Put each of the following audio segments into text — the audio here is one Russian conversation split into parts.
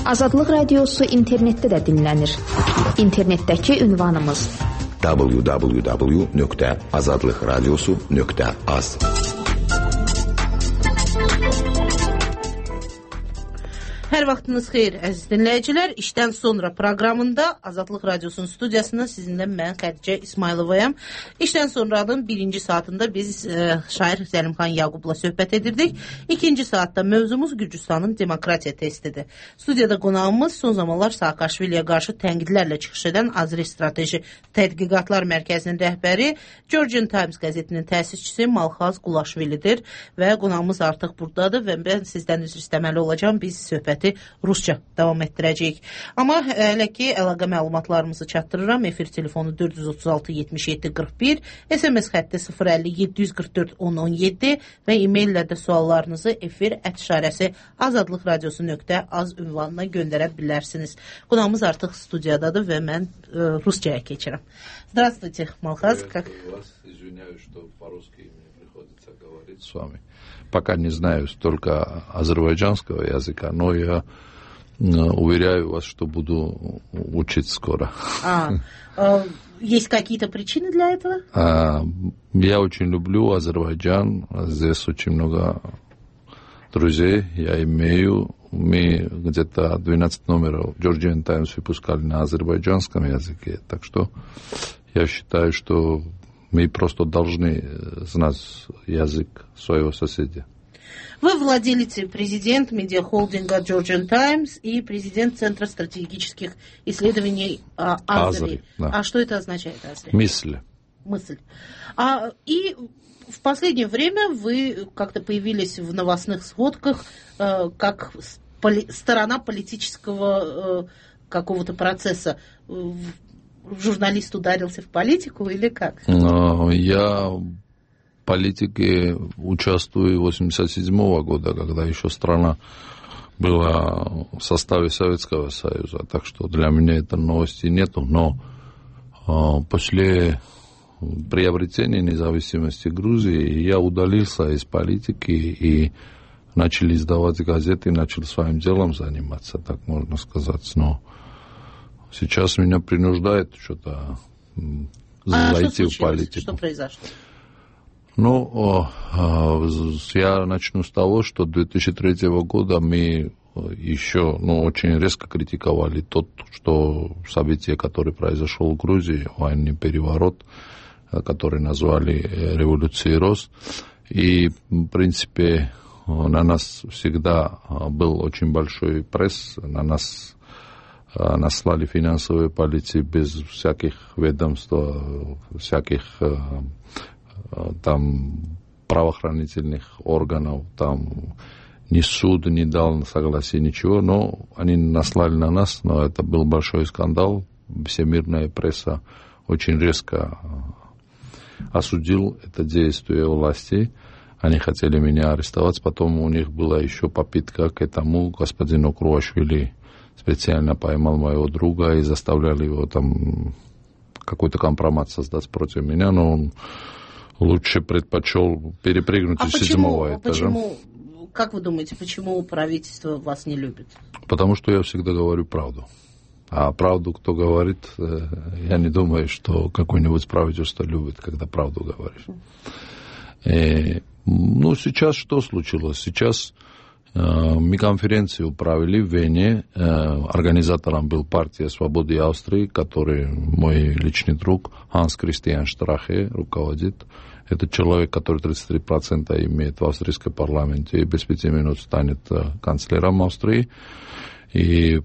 Azadlıq Radiosu internetdə də dinlənir. İnternetdəki ünvanımız www.azadlıqradiosu.az. Hər vaxtınız xeyir, əziz dinləyicilər. İşdən sonra proqramında Azadlıq Radiosunun studiyasında sizinlə mən Xədicə İsmayılovayam. İşdən sonranın birinci saatında biz şair Zəlimxan Yaqubla söhbət edirdik. İkinci saatda mövzumuz Gürcüstanın demokratiya testidir. Studiyada qonağımız son zamanlar Saakashviliyə qarşı tənqidlərlə çıxış edən Azri Strateji Tədqiqatlar Mərkəzinin rəhbəri, Georgian Times qəzetinin təsisçisi Malxaz Qulaşvilidir və qonağımız artıq buradadır və mən sizdən üzr istəməli olacağım. Biz söhbəti Rusca davam etdirəcəyik. Amma hələ ki, əlaqə məlumatlarımızı çatdırıram. Efir telefonu 436-77-41, SMS xətti 050-744-1017 və e-maillə də suallarınızı efir@azadlıqradiosu.az ünvanına göndərə bilərsiniz. Qonağımız artıq studiyadadır və mən Ruscaya keçirəm. Здравствуйте, Малхаз. Извиняюсь, что по-русски мне приходится говорить с вами. Пока не знаю столько азербайджанского языка, но я уверяю вас, что буду учить скоро. Есть какие-то причины для этого? Я очень люблю Азербайджан. Здесь очень много друзей я имею. Мы где-то 12 номеров Georgian Times выпускали на азербайджанском языке. Так что я считаю, что мы просто должны знать язык своего соседа. Вы владелец, президент медиахолдинга Georgian Times и президент Центра стратегических исследований Азри. Да. А что это означает, Азри? Мысль. И в последнее время вы как-то появились в новостных сводках как сторона политического какого-то процесса. Журналист ударился в политику или как? Я в политике участвую 1987 года, когда еще страна была в составе Советского Союза. Так что для меня это новости нету. Но после приобретения независимости Грузии я удалился из политики и начал издавать газеты, начал своим делом заниматься, так можно сказать. Но сейчас меня принуждает что-то зайти в политику. Что произошло? Я начну с того, что 2003 года мы еще очень резко критиковали событие, которое произошло в Грузии, военный переворот, который назвали революцией роз. И, в принципе, на нас всегда был очень большой пресс, на нас наслали финансовые полиции без всяких ведомств, всяких там правоохранительных органов, там ни суд не дал согласия, ничего, но они наслали на нас, но это был большой скандал, всемирная пресса очень резко осудил это действие власти. Они хотели меня арестовать, потом у них была еще попытка к этому. Господин Круашвили специально поймал моего друга и заставляли его там какой-то компромат создать против меня, но он лучше предпочел перепрыгнуть из 7-го этажа. Как вы думаете, почему правительство вас не любит? Потому что я всегда говорю правду. А правду кто говорит, я не думаю, что какое-нибудь правительство любит, когда правду говоришь. Сейчас что случилось? Сейчас мы конференцию провели в Вене. Организатором был партия Свободы Австрии, который мой личный друг Ханс Кристиан Штрахе руководит. Это человек, который 33% имеет в австрийском парламенте и без 5 минут станет канцлером Австрии. И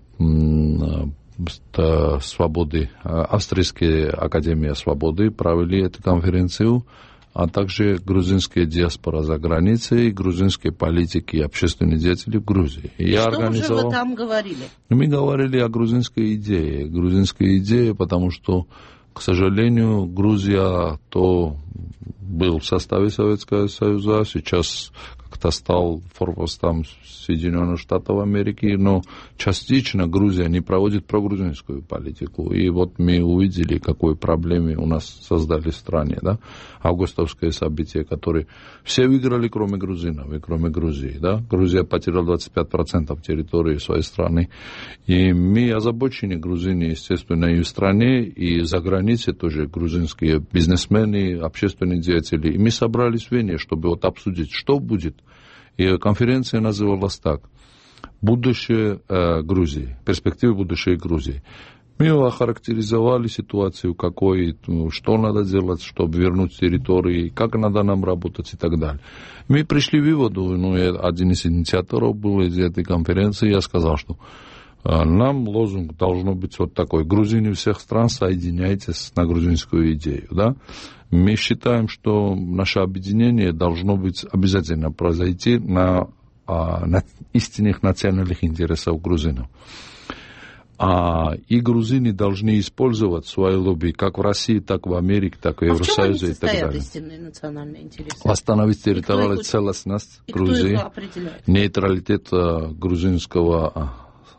Австрийская академия свободы провели эту конференцию, а также грузинская диаспора за границей, грузинские политики и общественные деятели в Грузии. Что же вы там говорили? Мы говорили о грузинской идее. Грузинская идея, потому что, к сожалению, Грузия то был в составе Советского Союза, сейчас, как-то стал форпостом Соединенных Штатов Америки, но частично Грузия не проводит прогрузинскую политику. И вот мы увидели, какой проблемы у нас создали в стране. Да? Августовское событие, которое все выиграли, кроме грузинов и кроме Грузии. Да? Грузия потеряла 25% территории своей страны. И мы озабочены, грузины, естественно, и в стране, и за границей тоже грузинские бизнесмены, общественные деятели. И мы собрались в Вене, чтобы вот обсудить, что будет. И конференция называлась так: «Будущее Грузии», перспективы будущей Грузии. Мы охарактеризовали ситуацию, какой, что надо делать, чтобы вернуть территории, как надо нам работать и так далее. Мы пришли к выводу, один из инициаторов был из этой конференции, я сказал, что нам лозунг должно быть вот такой: грузины всех стран, соединяйтесь на грузинскую идею. Да? Мы считаем, что наше объединение должно быть обязательно произойти на истинных национальных интересах грузинов. И грузины должны использовать свои лобби как в России, так в Америке, так в Евросоюзе и так далее. Истинные национальные интересы? Восстановить территориальную целостность Грузии, нейтралитет грузинского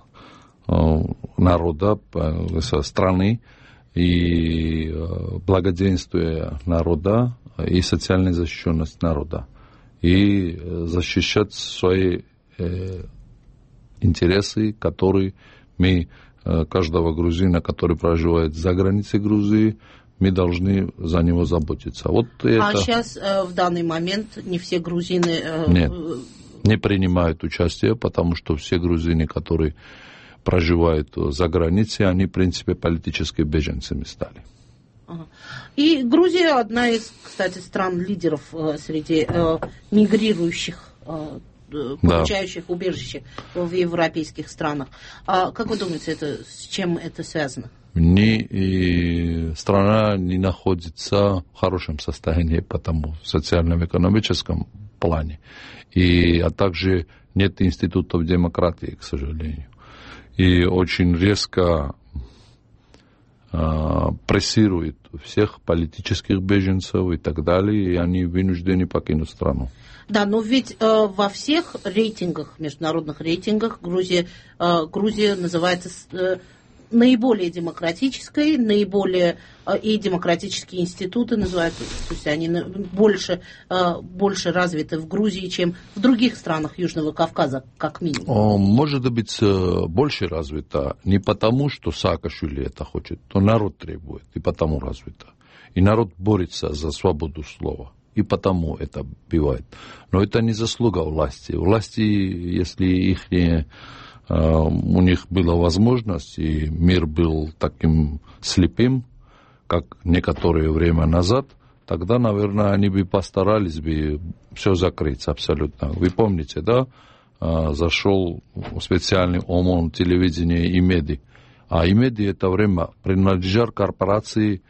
народа, страны, и благоденствие народа, и социальная защищенность народа. И защищать свои интересы, которые мы, каждого грузина, который проживает за границей Грузии, мы должны за него заботиться. Вот это... сейчас, в данный момент, не все грузины... Нет, не принимают участие, потому что все грузины, которые проживают за границей, они, в принципе, политическими беженцами стали. И Грузия одна из, кстати, стран-лидеров среди мигрирующих, получающих убежище в европейских странах. Как вы думаете, с чем это связано? Страна не находится в хорошем состоянии, потому в социально-экономическом плане. А также нет институтов демократии, к сожалению. И очень резко прессирует всех политических беженцев и так далее, и они вынуждены покинуть страну. Да, но ведь во всех рейтингах, международных рейтингах, Грузия называется наиболее демократической, наиболее и демократические институты называются, то есть они больше развиты в Грузии, чем в других странах Южного Кавказа, как минимум. Может быть, больше развито не потому, что Саакашвили это хочет, то народ требует, и потому развито. И народ борется за свободу слова, и потому это бывает. Но это не заслуга власти. Власти, если у них была возможность, и мир был таким слепым, как некоторое время назад, тогда, наверное, они бы постарались бы все закрыть абсолютно. Вы помните, да? Зашел специальный ОМОН телевидения Имеди. А Имеди это время принадлежал корпорации,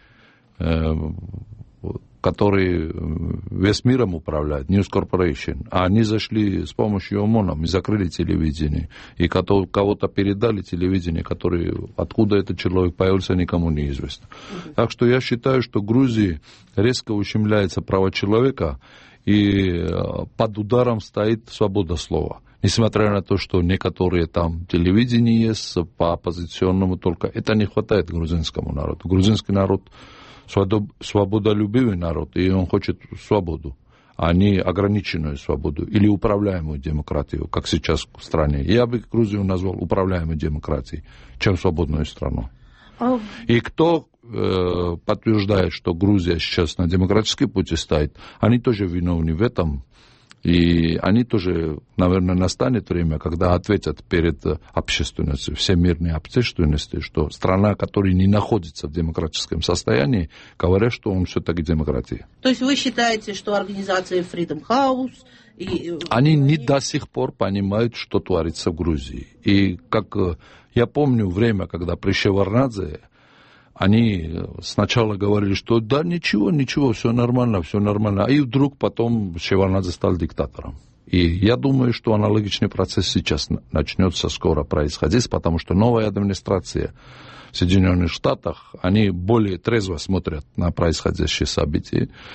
которые весь миром управляют, News Corporation. А они зашли с помощью ОМОНа, мы закрыли телевидение. И кого-то передали телевидение, откуда этот человек появился, никому не известно. Так что я считаю, что в Грузии резко ущемляется право человека, и под ударом стоит свобода слова. Несмотря на то, что некоторые там телевидения есть по оппозиционному, только это не хватает грузинскому народу. Грузинский народ свободолюбивый народ, и он хочет свободу, а не ограниченную свободу или управляемую демократию, как сейчас в стране. Я бы Грузию назвал управляемой демократией, чем свободную страну. И кто подтверждает, что Грузия сейчас на демократическом пути стоит, они тоже виновны в этом. И они тоже, наверное, настанет время, когда ответят перед общественностью, всемирной общественностью, что страна, которая не находится в демократическом состоянии, говорят, что он все-таки демократия. То есть вы считаете, что организации Freedom House... Они не до сих пор понимают, что творится в Грузии. И как я помню время, когда при Шеварднадзе, они сначала говорили, что да, ничего, все нормально. И вдруг потом Шеварднадзе стал диктатором. И я думаю, что аналогичный процесс сейчас начнется скоро происходить, потому что новая администрация в Соединенных Штатах, они более трезво смотрят на происходящие события.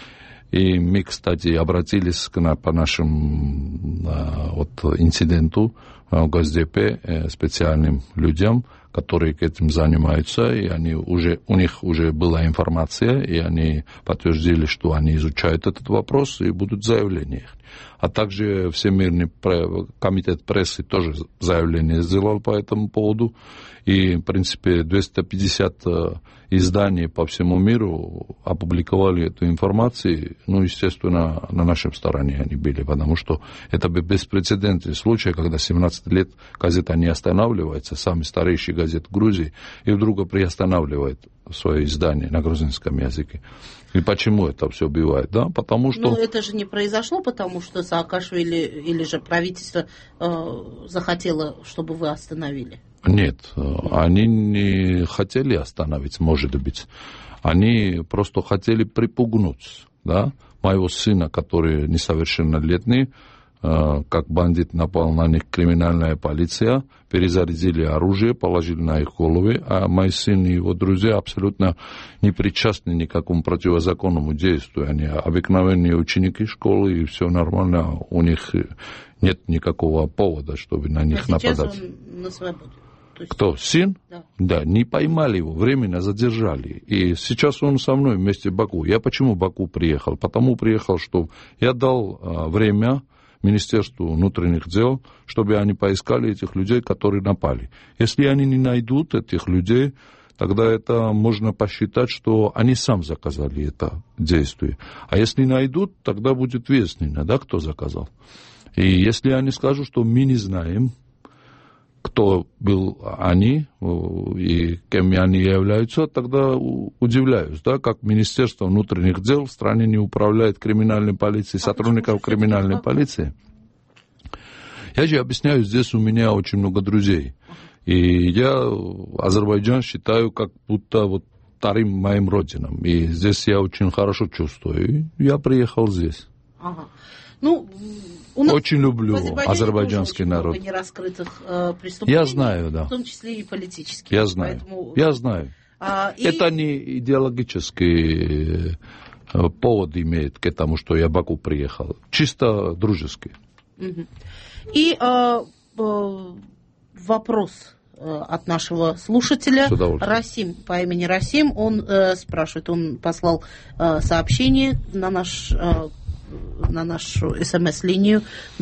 И мы, кстати, обратились по нашему инциденту в Госдепе специальным людям, которые этим занимаются, и у них уже была информация, и они подтвердили, что они изучают этот вопрос, и будут заявления. А также Всемирный комитет прессы тоже заявление сделал по этому поводу. И, в принципе, 250 изданий по всему миру опубликовали эту информацию. Ну, естественно, на нашей стороне они были, потому что это беспрецедентный случай, когда 17 лет газета не останавливается, самый старейший газет Грузии, и вдруг приостанавливает свое издание на грузинском языке. И почему это все бывает? Да? Потому что... Но это же не произошло, потому что Саакашвили или же правительство захотело, чтобы вы остановили. Нет, они не хотели остановить, может быть. Они просто хотели припугнуть, да? Моего сына, который несовершеннолетний, как бандит напал на них криминальная полиция, перезарядили оружие, положили на их головы, а мой сын и его друзья абсолютно не причастны ни к какому противозаконному действию. Они обыкновенные ученики школы, и все нормально, у них нет никакого повода, чтобы на них нападать. Сейчас он на свободе. Кто? Сын? Да. Да, не поймали его, временно задержали. И сейчас он со мной вместе в Баку. Я почему в Баку приехал? Потому приехал, что я дал время Министерству внутренних дел, чтобы они поискали этих людей, которые напали. Если они не найдут этих людей, тогда это можно посчитать, что они сами заказали это действие. А если найдут, тогда будет выяснено, да, кто заказал. И если они скажут, что мы не знаем, кто был они и кем они являются, тогда удивляюсь, да, как Министерство внутренних дел в стране не управляет криминальной полицией, сотрудников криминальной полиции. Я же объясняю, здесь у меня очень много друзей. И я Азербайджан считаю как будто вот вторым моим родином. И здесь я очень хорошо чувствую. И я приехал здесь. Ага. Ну, у нас очень люблю азербайджанский народ. Много нераскрытых преступлений, я знаю, да. В том числе и политические. Я знаю. Поэтому... Я знаю. Это не идеологический повод имеет к этому, что я в Баку приехал. Чисто дружеский. И вопрос от нашего слушателя. Расим, по имени Расим, он спрашивает, он послал сообщение на нашу СМС-линию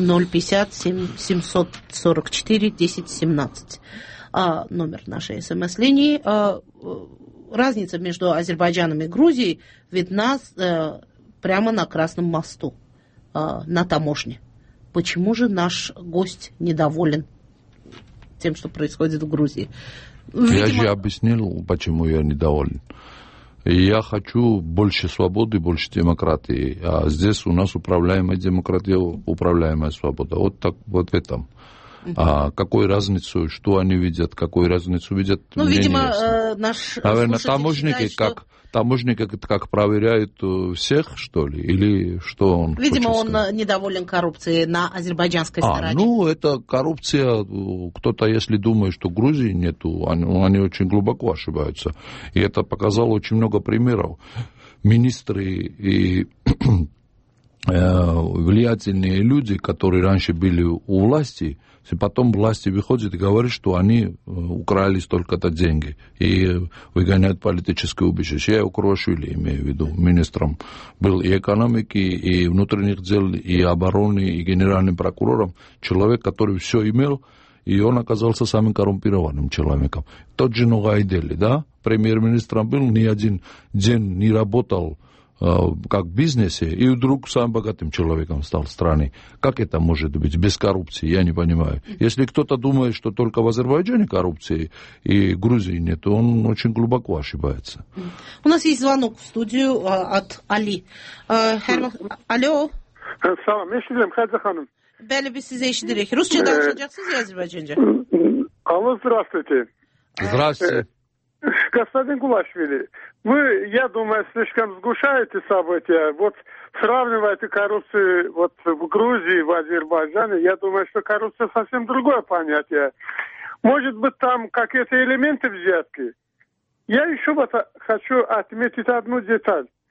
050-744-1017. Номер нашей СМС-линии. Разница между Азербайджаном и Грузией видна прямо на Красном мосту, на таможне. Почему же наш гость недоволен тем, что происходит в Грузии? Я же объяснил, почему я недоволен. Я хочу больше свободы, больше демократии. А здесь у нас управляемая демократия, управляемая свобода. Вот так, вот в этом. А какую разницу, что они видят, какую разницу видят, ну, видимо, наш наверное, таможники считает, таможники как проверяют всех, что ли, или что он видимо, хочет сказать? Он недоволен коррупцией на азербайджанской стороне. Ну, это коррупция, кто-то, если думает, что Грузии нету, они очень глубоко ошибаются. И это показало очень много примеров. Министры и влиятельные люди, которые раньше были у власти, потом власти выходят и говорят, что они украли столько-то деньги и выгоняют политическое убежище. Я Укрошвили имею в виду, министром был и экономики, и внутренних дел, и обороны, и генеральным прокурором. Человек, который все имел, и он оказался самым коррумпированным человеком. Тот же Ногайдели, да, премьер-министром был, ни один день не работал как в бизнесе, и вдруг самым богатым человеком стал в стране. Как это может быть без коррупции? Я не понимаю. Если кто-то думает, что только в Азербайджане коррупции и в Грузии нет, то он очень глубоко ошибается. У нас есть звонок в студию от Али. Алло. Salam, eşidiyorum Hacı Hanım. Bəli, biz sizi eşidirik. Rusça danışacaksınız ya Azerbaycanca? Алло, здравствуйте. Здравствуйте. Господин Гулашвили, вы, я думаю, слишком сгущаете события. Вот сравниваете коррупцию вот в Грузии, в Азербайджане. Я думаю, что коррупция совсем другое понятие. Может быть, там какие-то элементы взятки. Я еще вот хочу отметить одну деталь.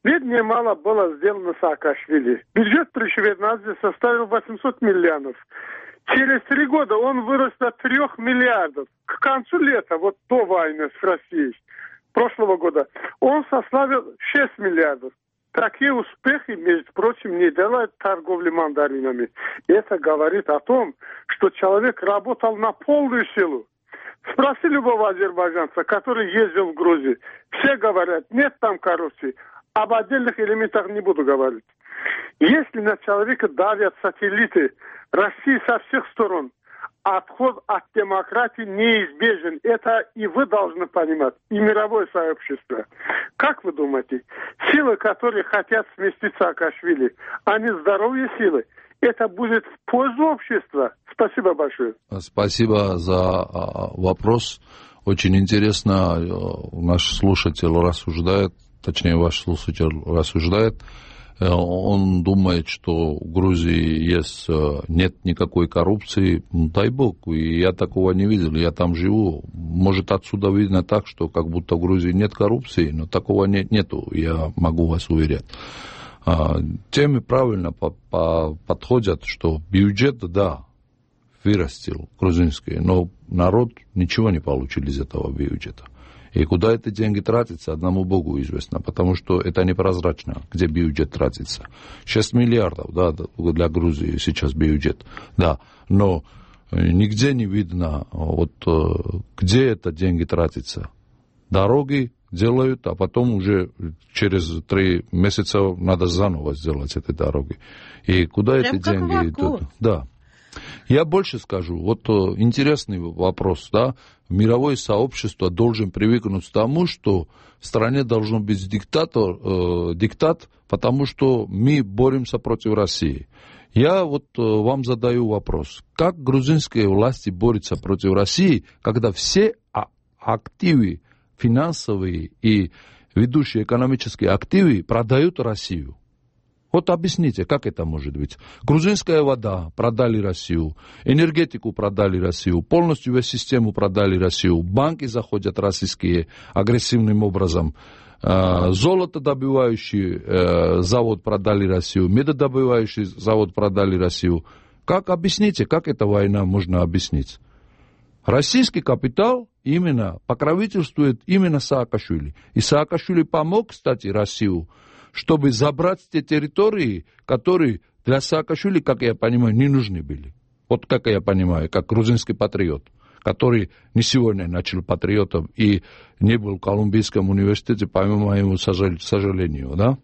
Ведь немало было сделано Саакашвили. Бюджет при Шеварднадзе составил 800 миллионов. Через 3 года он вырос до 3 миллиардов. К концу лета, вот до войны с Россией, прошлого года, он составил 6 миллиардов. Такие успехи, между прочим, не делает торговли мандаринами. Это говорит о том, что человек работал на полную силу. Спроси любого азербайджанца, который ездил в Грузию. Все говорят, нет там коррупции. Об отдельных элементах не буду говорить. Если на человека давят сателлиты России со всех сторон, отход от демократии неизбежен. Это и вы должны понимать, и мировое сообщество. Как вы думаете, силы, которые хотят сместить Саакашвили, они здоровые силы? Это будет в пользу общества. Спасибо большое. Спасибо за вопрос. Очень интересно, наш слушатель рассуждает, точнее, ваш слушатель рассуждает. Он думает, что в Грузии нет никакой коррупции. Дай бог, и я такого не видел, я там живу. Может, отсюда видно так, что как будто в Грузии нет коррупции, но такого нету, я могу вас уверять. Темы правильно подходят, что бюджет, да, вырастил грузинский, но народ ничего не получил из этого бюджета. И куда эти деньги тратятся, одному Богу известно, потому что это непрозрачно, где бюджет тратится. 6 миллиардов, да, для Грузии сейчас бюджет, да, но нигде не видно, вот, где это деньги тратятся. Дороги делают, а потом уже через 3 месяца надо заново сделать эти дороги. И куда прям эти деньги идут? Да. Я больше скажу, вот интересный вопрос, да, мировое сообщество должен привыкнуть к тому, что в стране должен быть диктат, потому что мы боремся против России. Я вот вам задаю вопрос, как грузинские власти борются против России, когда все активы финансовые и ведущие экономические активы продают Россию? Вот объясните, как это может быть? Грузинская вода продали Россию, энергетику продали Россию, полностью весь систему продали Россию, банки заходят российские агрессивным образом, золотодобывающий завод продали Россию, медодобывающий завод продали Россию. Как объясните, как эта война можно объяснить? Российский капитал именно покровительствует именно Саакашвили. И Саакашвили помог, кстати, Россию, чтобы забрать те территории, которые для Саакашвили, как я понимаю, не нужны были. Вот как я понимаю, как грузинский патриот, который не сегодня начал патриотом и не был в Колумбийском университете, по моему сожалению, да?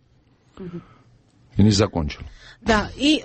И не закончил. Да, и...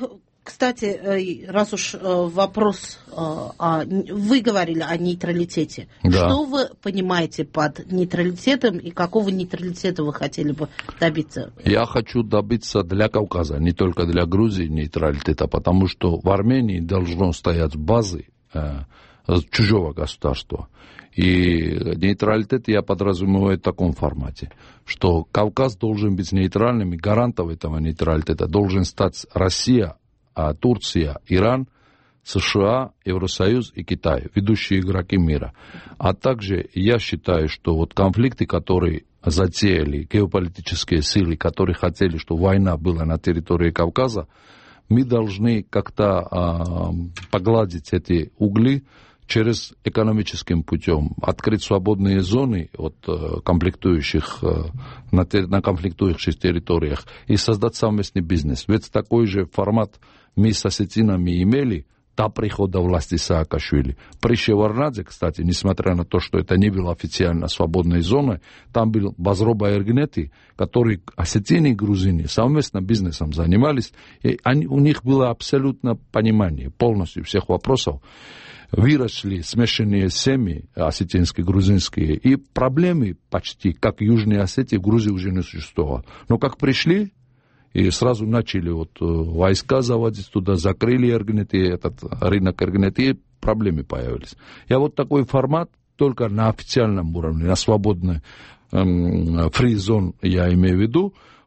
Кстати, раз уж вопрос, вы говорили о нейтралитете. Да. Что вы понимаете под нейтралитетом и какого нейтралитета вы хотели бы добиться? Я хочу добиться для Кавказа, не только для Грузии нейтралитета, потому что в Армении должно стоять базы чужого государства. И нейтралитет я подразумеваю в таком формате, что Кавказ должен быть нейтральным, и гарантом этого нейтралитета должен стать Россия, Турция, Иран, США, Евросоюз и Китай, ведущие игроки мира. А также я считаю, что вот конфликты, которые затеяли геополитические силы, которые хотели, чтобы война была на территории Кавказа, мы должны как-то погладить эти угли через экономическим путем, открыть свободные зоны от конфликтующих, на конфликтующих территориях и создать совместный бизнес. Ведь такой же формат мы с осетинами имели до прихода власти Саакашвили. При Шеварднадзе, кстати, несмотря на то, что это не было официально свободной зоной, там был Базроба Эргнети, который осетины и грузины совместно бизнесом занимались, и у них было абсолютно понимание полностью всех вопросов. Выросли смешанные семьи осетинские, грузинские, и проблемы почти, как в Южной Осетии, в Грузии уже не существовало. Но как пришли, и сразу начали вот войска заводить туда, закрыли Эргнети, этот рынок Эргнети, и проблемы появились. Я вот такой формат только на официальном уровне, на свободной фри-зон, я имею в виду,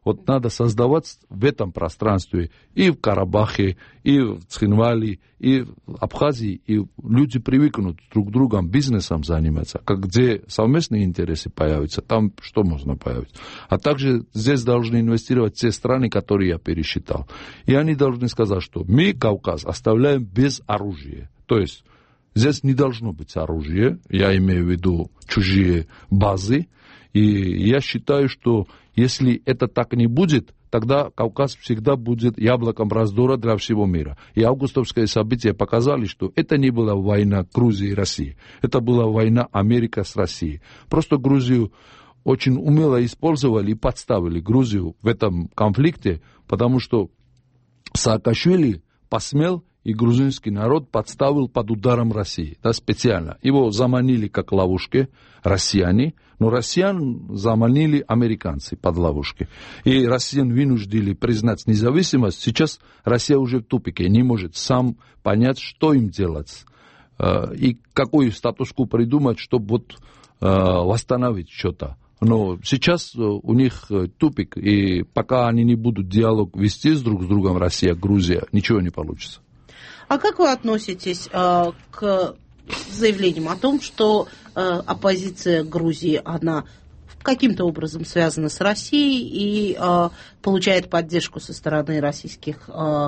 вот надо создавать в этом пространстве и в Карабахе, и в Цхинвале, и в Абхазии, и люди привыкнут друг к другу бизнесом заниматься, где совместные интересы появятся, там что можно появить. А также здесь должны инвестировать те страны, которые я пересчитал. И они должны сказать, что мы Кавказ оставляем без оружия. То есть здесь не должно быть оружия, я имею в виду чужие базы. И я считаю, что если это так не будет, тогда Кавказ всегда будет яблоком раздора для всего мира. И августовские события показали, что это не была война Грузии и России. Это была война Америки с Россией. Просто Грузию очень умело использовали и подставили Грузию в этом конфликте, потому что Саакашвили посмел, и грузинский народ подставил под ударом России, да, специально. Его заманили как ловушки россияне, но россиян заманили американцы под ловушки. И россиян вынудили признать независимость. Сейчас Россия уже в тупике, не может сам понять, что им делать. И какой статус-кво придумать, чтобы вот восстановить что-то. Но сейчас у них тупик, и пока они не будут диалог вести друг с другом, Россия, Грузия, ничего не получится. А как вы относитесь к заявлениям о том, что оппозиция Грузии, она каким-то образом связана с Россией и получает поддержку со стороны российских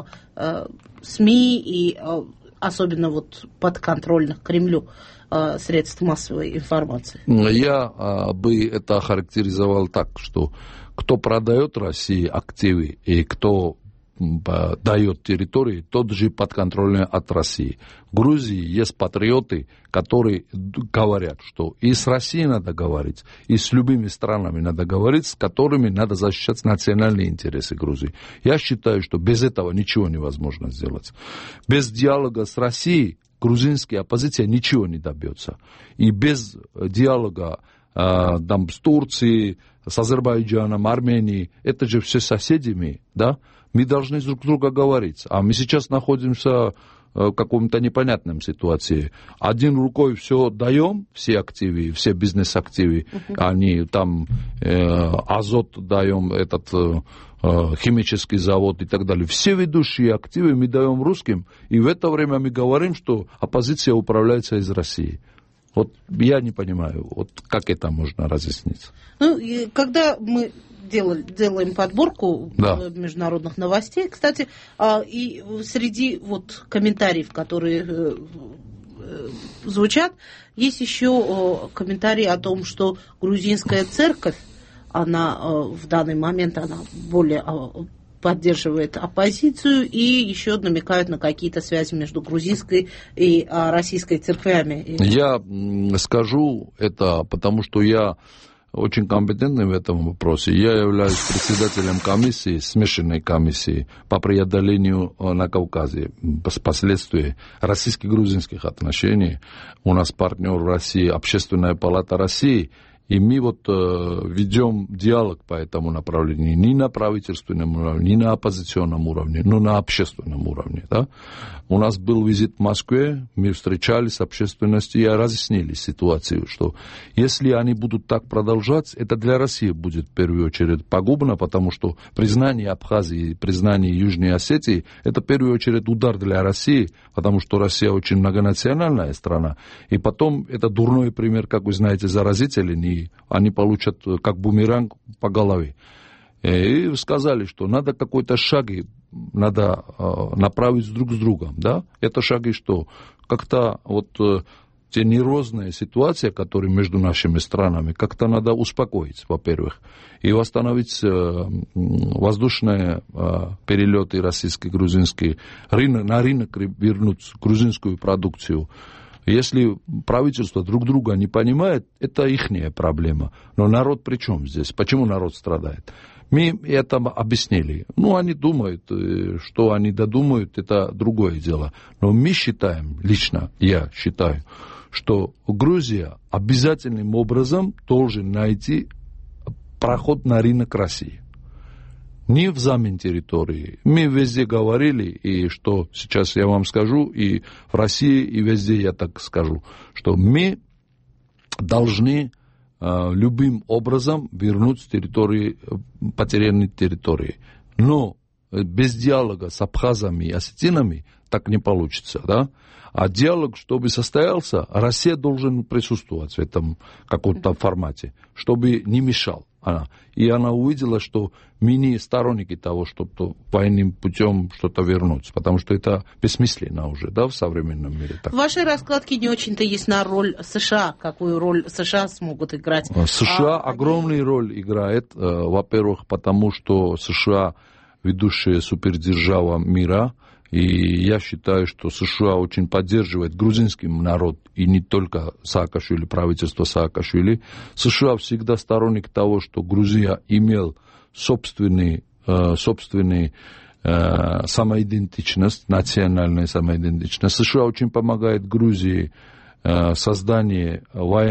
СМИ и особенно вот подконтрольных Кремлю средств массовой информации? Я бы это охарактеризовал так, что кто продает России активы и кто дает территории, тот же подконтрольный от России. В Грузии есть патриоты, которые говорят, что и с Россией надо говорить, и с любыми странами надо говорить, с которыми надо защищать национальные интересы Грузии. Я считаю, что без этого ничего невозможно сделать. Без диалога с Россией грузинская оппозиция ничего не добьется. И без диалога там, с Турцией, с Азербайджаном, Арменией, это же все соседями, да? Мы должны друг друга говорить. А мы сейчас находимся в каком-то непонятном ситуации. Один рукой все даем, все активы, все бизнес-активы, они там азот даем, этот химический завод и так далее. Все ведущие активы мы даем русским, и в это время мы говорим, что оппозиция управляется из России. Вот я не понимаю, вот как это можно разъяснить. Ну, и когда мы делаем подборку международных новостей, кстати, и среди вот комментариев, которые звучат, есть еще комментарии о том, что грузинская церковь, она в данный момент она более поддерживает оппозицию и еще намекают на какие-то связи между грузинской и российской церквями. Я скажу это, потому что я очень компетентный в этом вопросе. Я являюсь председателем комиссии, смешанной комиссии по преодолению на Кавказе последствий российско-грузинских отношений. У нас партнер в России, Общественная палата России. И мы вот ведем диалог по этому направлению не на правительственном уровне, не на оппозиционном уровне, но на общественном уровне. Да? У нас был визит в Москве, мы встречались с общественностью и разъяснили ситуацию, что если они будут так продолжать, это для России будет в первую очередь пагубно, потому что признание Абхазии, признание Южной Осетии, это в первую очередь удар для России, потому что Россия очень многонациональная страна. И потом это дурной пример, как вы знаете, заразительный, и они получат как бумеранг по голове. И сказали, что надо какой-то шаги надо направить друг с другом. Да? Это шаги что? Как-то вот те нервозные ситуации, которые между нашими странами, как-то надо успокоить, во-первых, и восстановить воздушные перелеты российские, грузинские, на рынок вернуть грузинскую продукцию. Если правительство друг друга не понимает, это ихняя проблема. Но народ при чем здесь? Почему народ страдает? Мы это объяснили. Ну, они думают, что они додумают, это другое дело. Но мы считаем, лично я считаю, что Грузия обязательным образом должен найти проход на рынок России. Не в взамен территории. Мы везде говорили, и что сейчас я вам скажу, и в России, и везде я так скажу, что мы должны любым образом вернуть с территории, потерянной территории. Но без диалога с абхазами и осетинами так не получится, да? А диалог, чтобы состоялся, Россия должен присутствовать в этом каком-то формате, чтобы не мешал она. И она увидела, что мы не сторонники того, чтобы военным путем что-то вернуть, потому что это бессмысленно уже, да, в современном мире. Так. В вашей раскладке не очень-то ясна роль США. Какую роль США смогут играть? США огромную роль играет, во-первых, потому что США ведущая супердержава мира, и я считаю, что США очень поддерживает грузинский народ, и не только Саакашвили, правительство Саакашвили. США всегда сторонник того, что Грузия имел собственную самоидентичность, национальную самоидентичность. США очень помогает Грузии в создании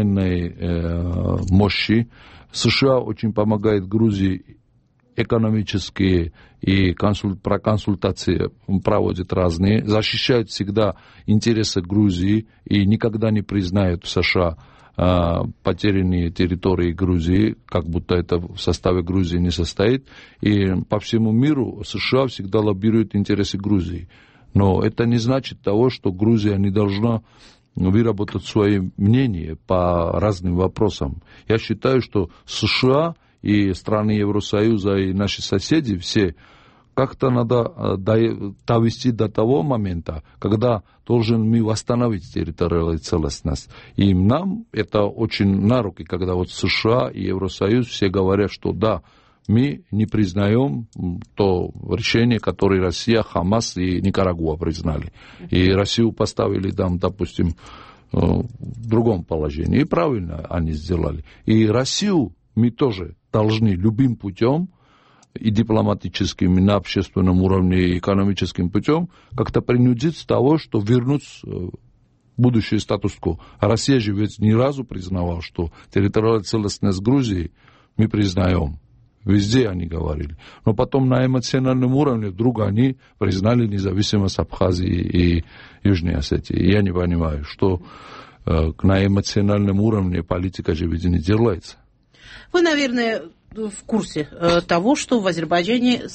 военной мощи. США очень помогает Грузии экономические и про консультации проводят разные, защищают всегда интересы Грузии и никогда не признают в США потерянные территории Грузии, как будто это в составе Грузии не состоит. И по всему миру США всегда лоббируют интересы Грузии. Но это не значит того, что Грузия не должна выработать свое мнение по разным вопросам. Я считаю, что США и страны Евросоюза, и наши соседи, все как-то надо довести до того момента, когда должен мы восстановить территориальную целостность. И нам это очень на руки, когда вот США и Евросоюз все говорят, что да, мы не признаем то решение, которое Россия, Хамас и Никарагуа признали. И Россию поставили там, допустим, в другом положении. И правильно они сделали. И Россию мы тоже должны любым путем, и дипломатическим, и на общественном уровне, и экономическим путем, как-то принудить с того, что вернуть будущее статус-кво. А Россия же ведь ни разу признавала, что территориальную целостность Грузии мы признаем. Везде они говорили. Но потом на эмоциональном уровне вдруг они признали независимость Абхазии и Южной Осетии. Я не понимаю, что на эмоциональном уровне политика же ведь не делается. Вы, наверное, в курсе того, что в Азербайджане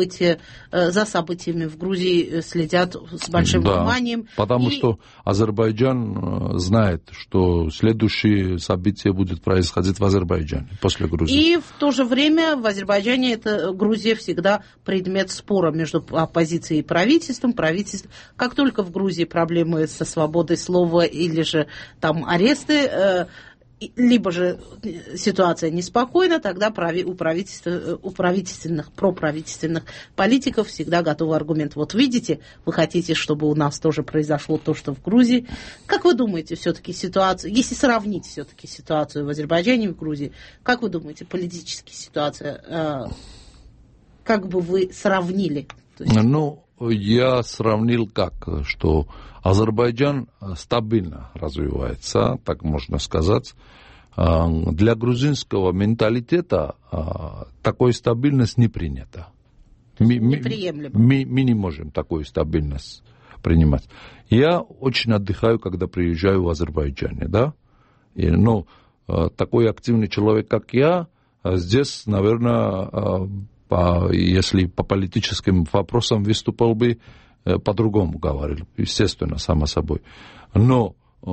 за событиями в Грузии следят с большим вниманием. Потому что Азербайджан знает, что следующее событие будет происходить в Азербайджане после Грузии. И в то же время в Азербайджане Грузия всегда предмет спора между оппозицией и правительством. Как только в Грузии проблемы со свободой слова или же там аресты, либо же ситуация неспокойна, тогда у проправительственных политиков всегда готовый аргумент. Вот видите, вы хотите, чтобы у нас тоже произошло то, что в Грузии. Как вы думаете, все-таки ситуация, если сравнить все-таки ситуацию в Азербайджане и в Грузии, как вы думаете, политическая ситуация, как бы вы сравнили? Ну, я сравнил что Азербайджан стабильно развивается, так можно сказать. Для грузинского менталитета такой стабильность не принята. Неприемлемо. Мы не можем такую стабильность принимать. Я очень отдыхаю, когда приезжаю в Азербайджане, да? Но такой активный человек, как я, здесь, наверное, если по политическим вопросам выступал бы, по-другому говорил, естественно, само собой. Но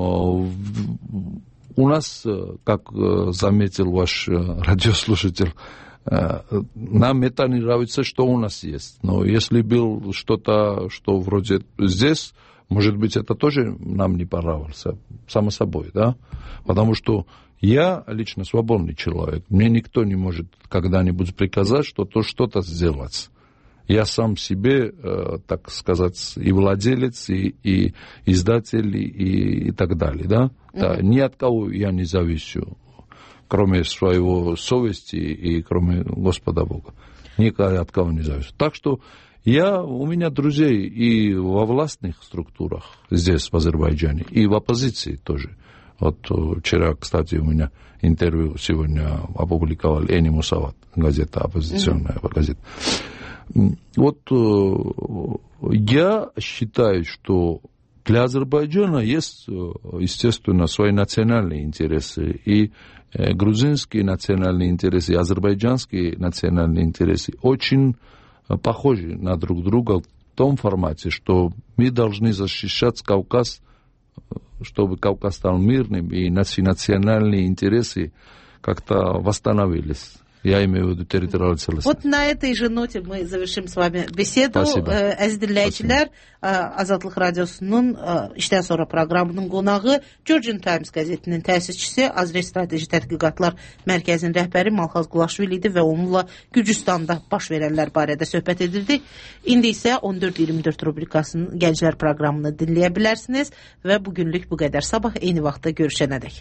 у нас, как заметил ваш радиослушатель, нам это не нравится, что у нас есть. Но если было что-то, что вроде здесь, может быть, это тоже нам не понравилось, само собой, да? Потому что я лично свободный человек. Мне никто не может когда-нибудь приказать что-то сделать. Я сам себе, так сказать, и владелец, и издатель, и так далее, да? Да, ни от кого я не зависю, кроме своего совести и кроме Господа Бога. Ни от кого не зависю. Так что у меня друзей и во властных структурах здесь, в Азербайджане, и в оппозиции тоже. Вот вчера, кстати, у меня интервью сегодня опубликовал Эни Мусават, газета, оппозиционная газета. Вот я считаю, что Для Азербайджана есть, естественно, свои национальные интересы. И грузинские национальные интересы, и азербайджанские национальные интересы очень похожи на друг друга в том формате, что мы должны защищать Кавказ, чтобы Кавказ стал мирным, и национальные интересы как-то восстановились. Я имею в виду территориальную целостность. Вот на этой же ноте мы завершим с вами беседу. Əziz dinləyicilər, Azadlıq Radiosunun işdən sonra proqramının qonağı Georgian Times qəzetinin təsisçisi, Azrey Strateji Tədqiqatlar Mərkəzinin rəhbəri Malxaz Qulaşvili idi və onunla Gürcüstanda baş verənlər barədə söhbət edirdik. İndi isə 14-24 rubrikasının Gənclər proqramını dinləyə bilərsiniz və bugünlük bu qədər. Sabah eyni vaxtda görüşənədək.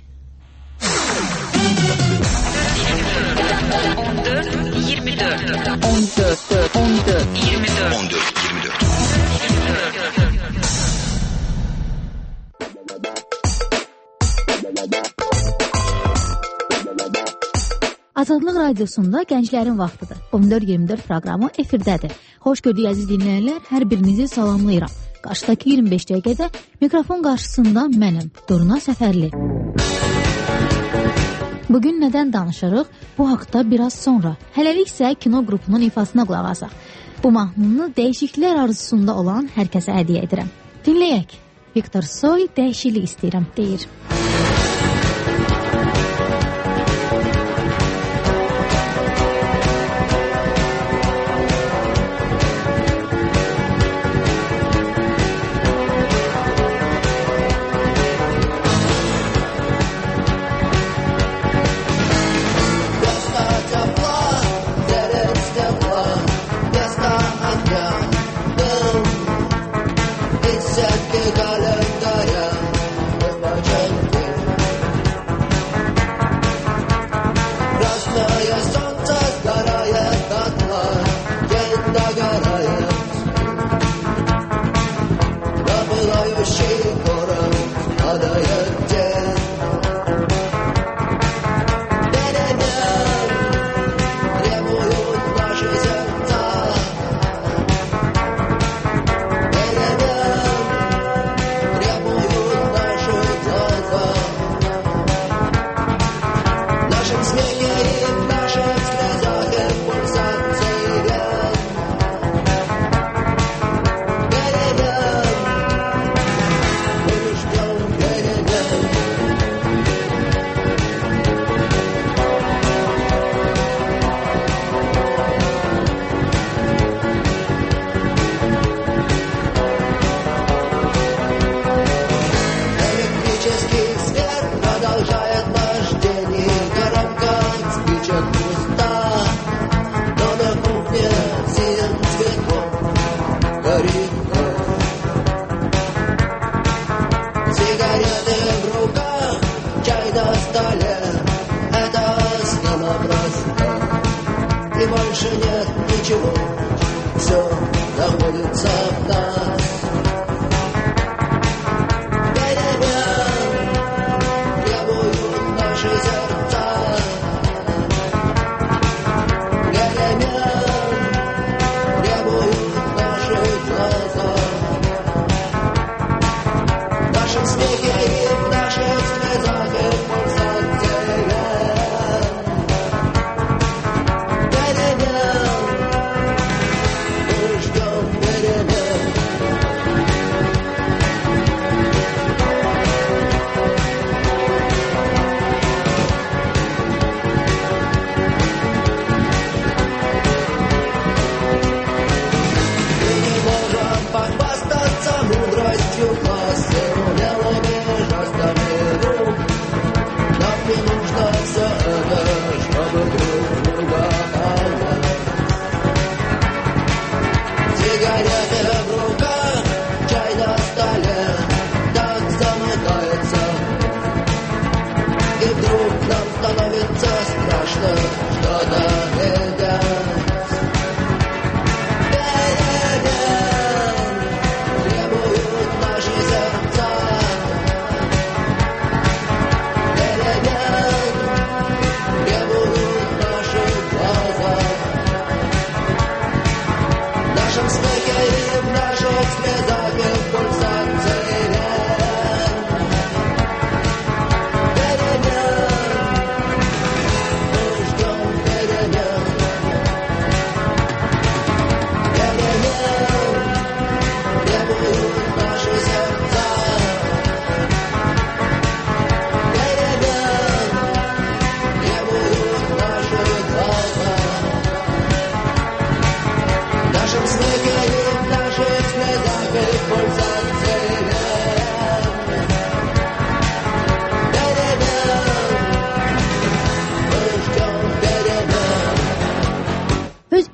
14-24 Azadlıq Radiosunda Gənclərin vaxtıdır. 14-24 proqramı efirdədir. Xoş gördük əziz dinləyənlər, hər birinizi salamlayıram. Qarşıdakı 25 dəqiqədə mikrofon qarşısında mənəm, Durna Səfərli. Bugün nədən danışırıq? Bu haqda biraz sonra. Hələlik isə kino qrupunun ifasına qulaq asaq. Bu mahnını dəyişikliklər arzusunda olan hər kəsə hədiyyə edirəm. Dinləyək. Viktor Soy dəyişiklik istəyirəm, deyir. В наших слезах и в пульсации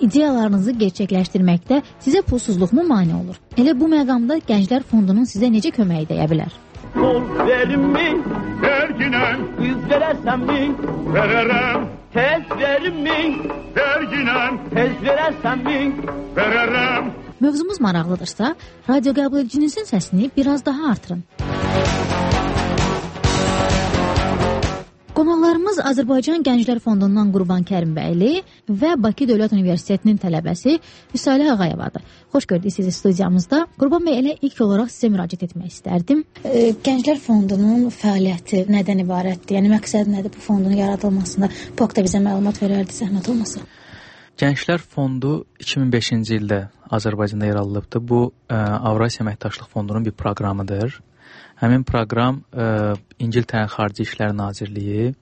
İdeyalarınızı gerçəkləşdirməkdə sizə pulsuzluqmu mane olur? Elə bu məqamda Gənclər Fondunun sizə necə köməyi dəyə bilər? Pul verimmi? Verginen. Üz verəsənmi? Verərəm. Tez verimmi? Verginen. Tez verəsənmi? Verərəm. Mövzumuz maraqlıdırsa, radio qəbul edicinizin səsini biraz daha artırın. Qonaqlarımız Azərbaycan Gənclər Fondundan Qurban Kərimbəyli və Bakı Dövlət Universitetinin tələbəsi Hüsalə Ağayevadır. Xoş gördük sizi studiyamızda. Qurban bəy, elə ilk olaraq sizə müraciət etmək istərdim. Gənclər Fondunun fəaliyyəti nədən ibarətdir? Yəni məqsəd nədir bu fondun yaradılmasında? Bu haqda bizə məlumat verərdi, zəhmət olmasa. Gənclər Fondu 2005-ci ildə Azərbaycanda yaradılıbdır. Bu Avrasiya Əməkdaşlıq Fondunun bir proqramıdır. Həmin proqram İngiltərə Xarici İşlər Nazirliyi,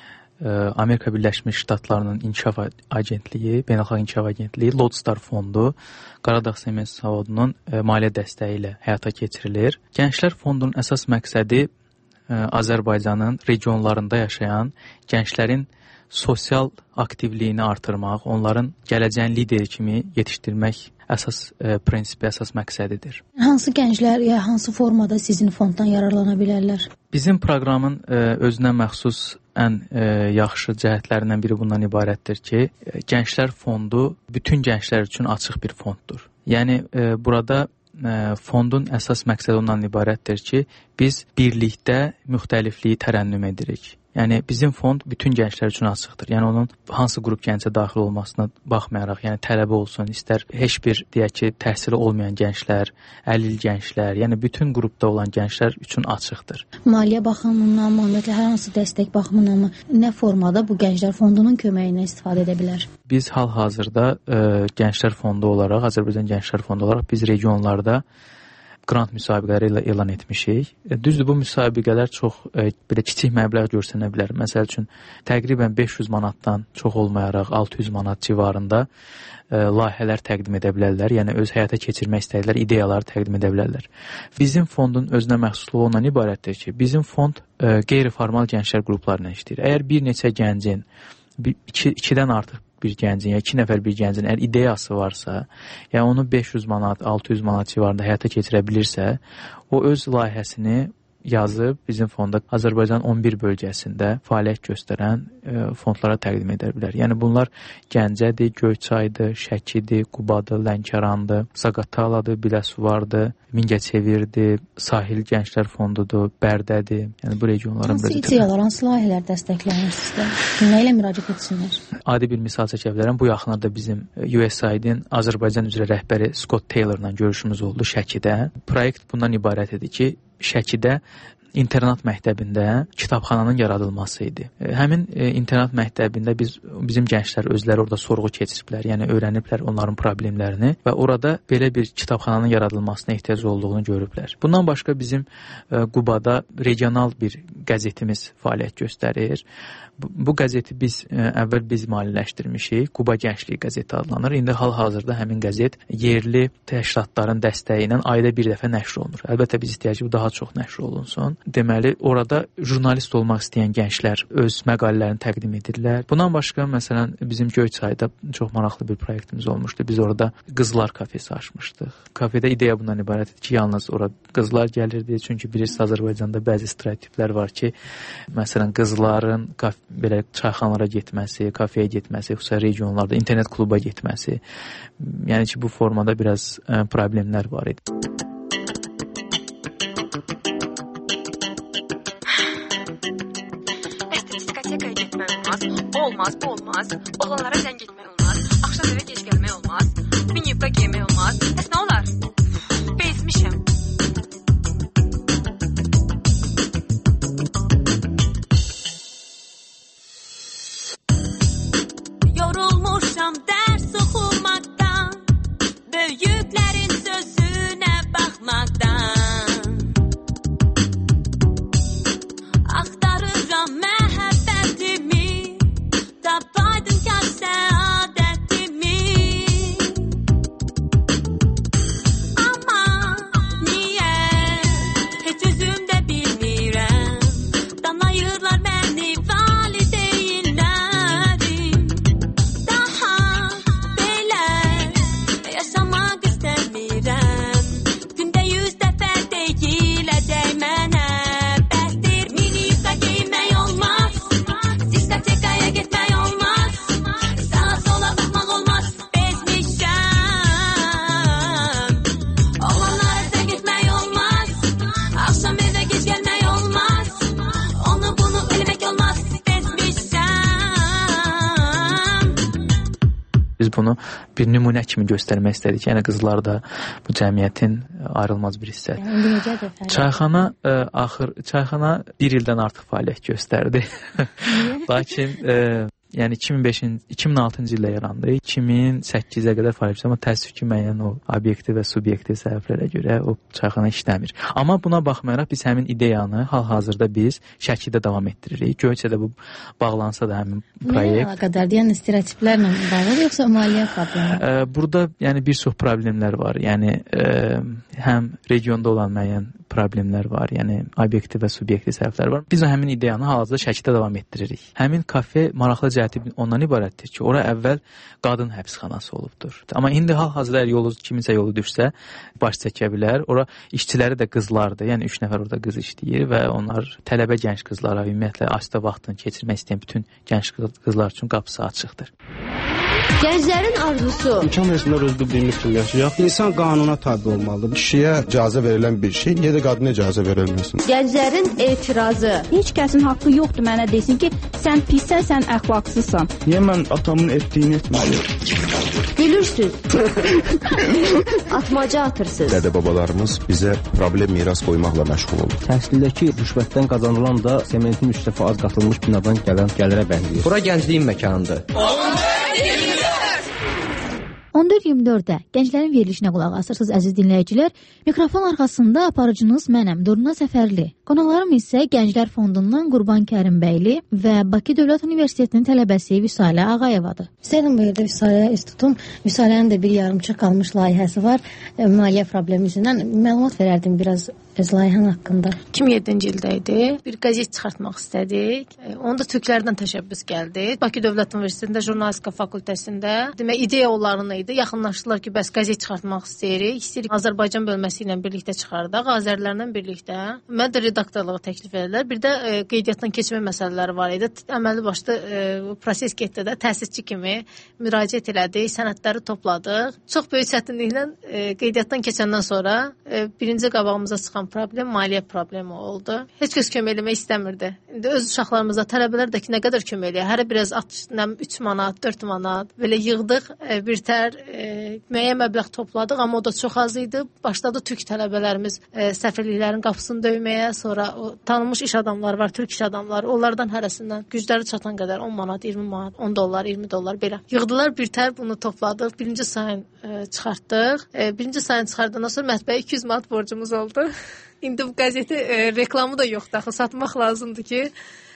Amerika Birləşmiş Ştatlarının İnkişaf Agentliyi, Beynəlxalq İnkişaf Agentliyi, Lodestar Fondu, Qaradağ Sement Zavodunun maliyyə dəstəyi ilə həyata keçirilir. Gənclər Fondunun əsas məqsədi Azərbaycanın regionlarında yaşayan gənclərin sosial aktivliyini artırmaq, onların gələcəyin lideri kimi yetişdirmək əsas prinsipi, əsas məqsədidir. Hansı gənclər ya hansı formada sizin fonddan yararlana bilərlər? Bizim proqramın özünə məxsus ən yaxşı cəhətlərindən biri bundan ibarətdir ki, Gənclər Fondu bütün gənclər üçün açıq bir fonddur. Yəni burada fondun əsas məqsədi ondan ibarətdir ki, biz birlikdə müxtəlifliyi tərənnüm edirik. Yəni bizim fond bütün gənclər üçün açıqdır. Yəni onun hansı qrup gəncə daxil olmasına baxmayaraq, yəni tələbə olsun, istər heç bir deyək ki, təhsili olmayan gənclər, əlil gənclər, yəni bütün qrupda olan gənclər üçün açıqdır. Maliyyə baxımından, ümumiyyətlə hər hansı dəstək baxımından nə formada bu Gənclər Fondunun köməyindən istifadə edə bilər? Biz hal-hazırda Gənclər Fondu olaraq, Azərbaycan Gənclər Fondu olaraq biz regionlarda qrant müsabiqələri ilə elan etmişik. Düzdür, bu müsabiqələr çox belə kiçik məbləğ görsənə bilər. Məsəl üçün, təqribən 500 manatdan çox olmayaraq 600 manat civarında layihələr təqdim edə bilərlər. Yəni, öz həyata keçirmək istədilər, ideyaları təqdim edə bilərlər. Bizim fondun özünə məxsusluğu ondan ibarətdir ki, bizim fond qeyri-formal gənclər qruplarına işləyir. Əgər bir neçə gəncin, ikidən artıq bir gəncin, ya 2 nəfər bir gəncin əgər ideyası varsa, ya onu 500 manat, 600 manat civarında həyata keçirə bilirsə, o öz layihəsini yazıb bizim fonda Azərbaycan 11 bölgəsində fəaliyyət göstərən fondlara təqdim edə bilər. Yəni bunlar Gəncədir, Göyçaydır, Şəkidir, Qubadır, Lənkərandır, Zaqataladır, Biləsuvardır, Mingəçevirdir, Sahil Gənclər Fondudur, Bərdədir. Yəni bu regionların hansı ideyalar, hansı layihələr dəstəklənir sizdə? Nə ilə müraciət etsinlər? Adi bir misal çəkə bilərəm. Bu yaxınlarda bizim USAID-in Azərbaycan üzrə rəhbəri Scott Taylor'la görüşümüz oldu Şəkidə. Proyekt bundan ibarət idi ki, Şəkidə internat məktəbində kitabxananın yaradılması idi. Həmin internat məktəbində bizim gənclər özləri orada sorğu keçiriblər, yəni öyrəniblər onların problemlərini və orada belə bir kitabxananın yaradılmasına ehtiyac olduğunu görüblər. Bundan başqa bizim Qubada regional bir qəzetimiz fəaliyyət göstərir. Bu qəzeti əvvəl biz maliyyələşdirmişik. Quba Gənclik qəzeti adlanır. İndi hal-hazırda həmin qəzet yerli təşkilatların dəstəyi ilə ayda bir dəfə nəşr olunur. Əlbəttə biz istəyək ki, bu daha çox nəşr olunsun. Deməli, orada jurnalist olmaq istəyən gənclər öz məqalələrini təqdim edirlər. Bundan başqa, məsələn, bizim Göyçayda çox maraqlı bir proyektimiz olmuşdu. Biz orada qızlar kafesi açmışdıq. Kafedə ideya bundan ibarət idi ki, yalnız ora qızlar gəlirdi. Çünki bilirsiniz, Azərbaycanda bəzi stereotiplər var ki, məsələn, qızların belə çayxanalara getməsi, kafeyə getməsi, xüsusən regionlarda internet kluba getməsi. Yəni ki, bu formada biraz problemlər var idi. Diskotekaya getmək olmaz. Olmaz, bu olmaz. Oğlanlara zəng getmək olmaz. Axşam evə gec gəlmək olmaz. Miniyubqa geymək olmaz. Bəs nə olar? Bezmişəm. Yorulmuşam dərs oxumaqdan, böyüklərin sözünə baxmaqdan. Axtarıram məhəbbətimi, tapaydım kaç səadətimi. bunu bir nümunə kimi göstərmək istədik. Yəni qızlar da bu cəmiyyətin ayrılmaz bir hissədir. Çayxana 1 ildən artıq fəaliyyət göstərdi. Lakin yəni 2006-cı ildə yarandı. 2008-ə qədər fəaliyyət, amma təəssüf ki, müəyyən o obyektiv və subyektiv səbəblərə görə o çayxana işləmir. Amma buna baxmayaraq biz həmin ideyanı hal-hazırda biz Şəkidə davam etdiririk. Göyçədə bu bağlansa da həmin proyekt. Nəyə əlaqədar? Yəni stereotiplərlə bağlıdır yoxsa maliyyə problemi? Burada yəni bir çox problemlər var. Yəni həm regionda olan müəyyən problemlər var. Yəni obyektiv və subyektiv səbəblər var. Biz həmin ideyanı hal-hazırda Şəkidə davam etdiririk. Həmin kafe maraqlı cəhəti ondan ibarətdir ki, ora əvvəl qadın həbsxanası olubdur. Amma indi hal-hazırda kiminsə yolu düşsə baş çəkə bilər. Ora işçiləri də qızlardır. Yəni 3 nəfər orada qız işləyir və onlar tələbə gənc qızlara, ümumiyyətlə asudə vaxtını keçirmək istəyən bütün gənc qızlar üçün qapısı açıqdır. Gənclərin arzusu. İmkan versinlər öz bildiyimiz kimi yaşayaq. İnsan qanuna tabi olmalıdır. Kişiyə icazə verilən bir şey, niyə də qadına icazə verilməsin? Gənclərin etirazı. Heç kəsin haqqı yoxdur mənə desin ki, sən pissən, sən əxlaqsızsan. Niyə mən atamın etdiyini etməliyim? Gülürsüz. Atmaca atırsınız. Dədə-babalarımız bizə problem miras qoymaqla məşğul olur. Təhsildəki rüşvətdən qazanılan da sementin 3% az qatılmış binadan gələn gəlirə bənzəyir. Bura gəncliyin məkanıdır. 14-24-də gənclərin verilişinə qulaq asırsınız, əziz dinləyicilər. Mikrofon arxasında aparıcınız mənəm, Durna Səfərli. Qonaqlarım isə Gənclər Fondundan Qurban Kərimbəyli və Bakı Dövlət Universitetinin tələbəsi Vüsalə Ağayevadır. Sənin buyurdu Vüsalə institutum. Vüsalənin də bir yarımçıq qalmış layihəsi var. Maliyyə problemi üzündən məlumat verərdim biraz öz layihən haqqında. 2007-ci ildə idi. Bir qəzet çıxartmaq istədik. Onda türklərdən təşəbbüs gəldi. Bakı Dövlət Universitetində jurnalistika fakültəsində. Demək ideya onların idi. Yaxınlaşdılar ki, bəs qəzet çıxartmaq istəyirik. İstəyirik Azərbaycan bölməsi ilə birlikdə çıxardaq, Azərlərlə birlikdə. Mən də redaktorluğu təklif edilər. Bir də qeydiyyatdan keçmə məsələləri var idi. Əməli başda proses getdi də təsisçi kimi müraciət elədik, sənədləri topladıq. Çox böyük çətinliklə qeydiyyatdan keçəndən sonra birinci qabağımıza çıxan problem maliyyə problemi oldu. Heç kəs kömək eləmək istəmirdi. İndi öz uşaqlarımıza, tələbələr də ki, nə qədər kömək eləyə. Hərə biraz 3 manat, 4 manat belə yığdıq. Birtər müəyyən məbləğ topladıq, amma o da çox az idi. Başladı türk tələbələrimiz səfirliklərin qapısını döyməyə, sonra o tanınmış iş adamları var, türk iş adamları. Onlardan hərəsindən gücləri çatan qədər 10 manat, 20 manat, 10 dollar, 20 dollar belə. Yığdılar, birtər bunu topladıq. Birinci sayın çıxartdıq. Birinci sayın çıxardandan sonra mətbəyə 200 manat borcumuz oldu. İndi bu qəzeti reklamı da yoxdur, axı satmaq lazımdır ki,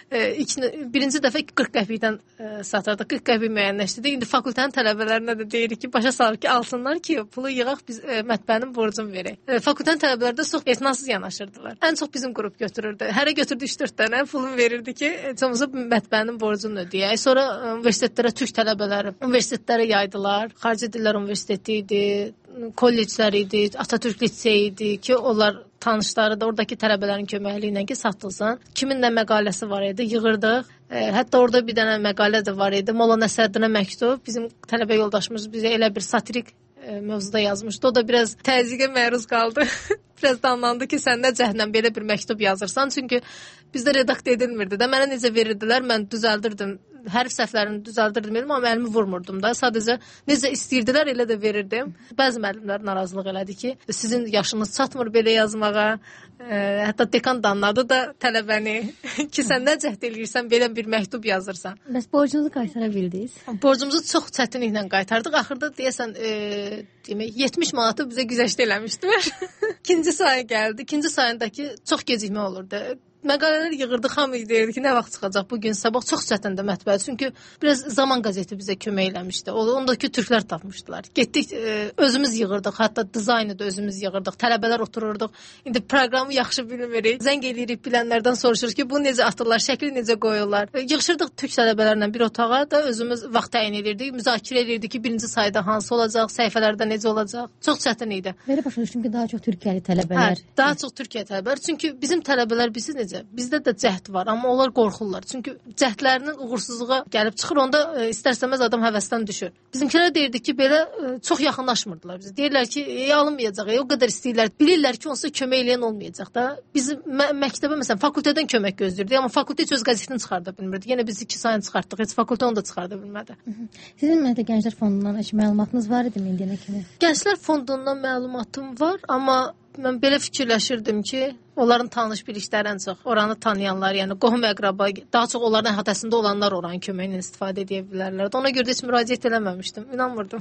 birinci dəfə 40 qəpikdən satardıq, 40 qəpik müəyyənləşdirdik. İndi fakültənin tələbələrinə də deyirik ki, başa salır ki, alsınlar ki, pulu yığaq, biz mətbəənin borcunu verək. Fakültənin tələbələri də çox etinasız yanaşırdılar. Ən çox bizim qrup götürürdü. Hərə götürdü 3-4 dənə pulunu verirdi ki, çoxumuza mətbəənin borcunu ödəyək. Sonra universitetlərə türk tələbələri universitetlərə yaydılar. Xarici Dillər Universiteti idi, kolleclər idi, Atatürk liseyi idi ki, onlar tanışları da oradakı tələbələrin köməkliyi ilə ki, satılsın. Kimin də məqaləsi var idi, yığırdıq. Hətta orada bir dənə məqalə də var idi. Molla Nəsrəddinə məktub. Bizim tələbə yoldaşımız bizə elə bir satirik mövzuda yazmışdı. O da biraz təzyiqə məruz qaldı. Biraz danlandı ki, sən nə cəhənnəm belə bir məktub yazırsan. Çünki bizdə redakt edilmirdi də. Mənə necə verirdilər, mən düzəldirdim. Hərf səhvlərini düzəldirdim, amma əlimi vurmurdum da. Sadəcə necə istəyirdilər, elə də verirdim. Bəzi müəllimlər narazılıq elədi ki, sizin yaşınız çatmır belə yazmağa. Hətta dekan danladı da tələbəni ki, sən nə cəhd eləyirsən, belə bir məktub yazırsan. Bəs borcunuzu qaytara bildiniz? Borcumuzu çox çətinliklə qaytardıq. Axırda deyəsən 70 manatı bizə güzəşt eləmişdilər. İkinci sayı gəldi. İkinci sayındakı çox gecikmə olurdu. Məqalələr yığırdıq, hamı deyirdi ki, nə vaxt çıxacaq bu gün, sabah çox çətindir mətbəə. Çünki biraz Zaman qəzeti bizə kömək eləmişdi. Ondakı türklər tapmışdılar. Getdik, özümüz yığırdıq, hətta dizaynı da özümüz yığırdıq. Tələbələr otururduq. İndi proqramı yaxşı bilmirik. Zəng eləyirik, bilənlərdən soruşuruq ki, bu necə atırlar, şəkli necə qoyurlar. Yığışırdıq türk tələbələrlə bir otağa da özümüz vaxt təyin edirdik. Müzakirə edirdik ki, birinci sayda hansı olacaq, səhifələrdə necə olacaq. Çox çətin idi. Belə başa düşdüm ki, daha çox Türkiyəli tələbələr. Hə, daha çox Türkiyə tələbələr. Çünki bizim tələbələr bizi necə necə? Bizdə də cəhd var, amma onlar qorxurlar. Çünki cəhdlərinin uğursuzluğa gəlib çıxır, onda istərsəməz adam həvəsdən düşür. Bizimkilər deyirdi ki, belə çox yaxınlaşmırdılar bizə. Deyirlər ki, alınmayacaq, o qədər istəyirlər. Bilirlər ki, onsuz kömək eləyən olmayacaq da. Biz məktəbə məsələn fakültədən kömək gözləyirdik, amma fakültə heç öz qəzetini çıxarda bilmirdi. Yenə biz 2 sayını çıxartdıq, heç fakültə onu da çıxarda bilmədi. Sizin ümumiyyətlə Gənclər Fondundan heç məlumatınız var idi indiyənə kimi? Gənclər Fondundan məlumatım var, amma mən belə fikirləşirdim ki, onların tanış biliklərən çox, oranı tanıyanlar, yəni qohum-əqraba, daha çox onların əhatəsində olanlar oranın köməyindən istifadə edə bilərlər. Ona görə də heç müraciət eləməmişdim, inanmırdım.